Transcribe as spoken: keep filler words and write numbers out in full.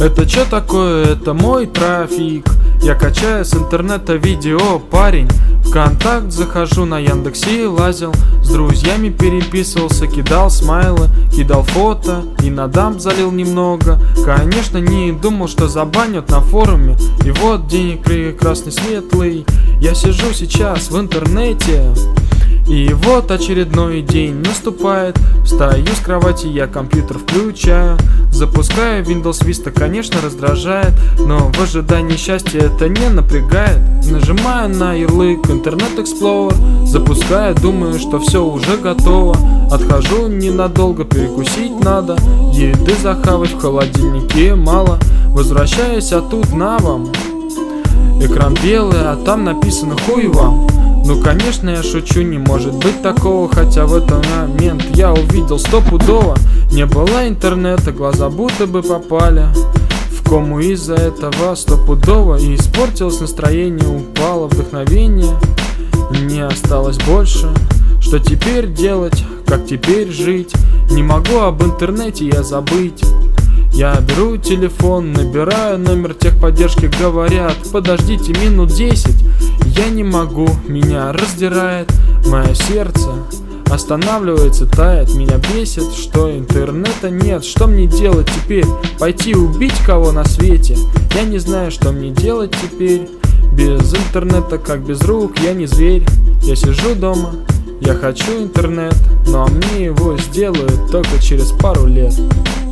Это чё такое? Это мой трафик. Я качаю с интернета видео, парень. ВКонтакт захожу, на Яндексе лазил, с друзьями переписывался, кидал смайлы, кидал фото и на дамп залил немного. Конечно, не думал, что забанят на форуме. И вот день прекрасный, светлый. Я сижу сейчас в интернете. И вот очередной день наступает. Встаю с кровати, я компьютер включаю, запускаю Windows Vista, конечно, раздражает, но в ожидании счастья это не напрягает. Нажимаю на ярлык Internet Explorer, запускаю, думаю, что все уже готово. Отхожу ненадолго, перекусить надо, еды захавать в холодильнике мало. Возвращаюсь, а тут на вам экран белый, а там написано «Хуй вам». Ну конечно я шучу, не может быть такого, хотя в этот момент я увидел стопудово. Не было интернета, глаза будто бы попали в кому из-за этого стопудово. И испортилось настроение, упало вдохновение, не осталось больше. Что теперь делать, как теперь жить? Не могу об интернете я забыть. Я беру телефон, набираю номер техподдержки, говорят: подождите минут десять. Я не могу, меня раздирает, мое сердце останавливается, тает. Меня бесит, что интернета нет. Что мне делать теперь? Пойти убить кого на свете? Я не знаю, что мне делать теперь. Без интернета, как без рук, я не зверь. Я сижу дома, я хочу интернет, но мне его сделают только через пару лет.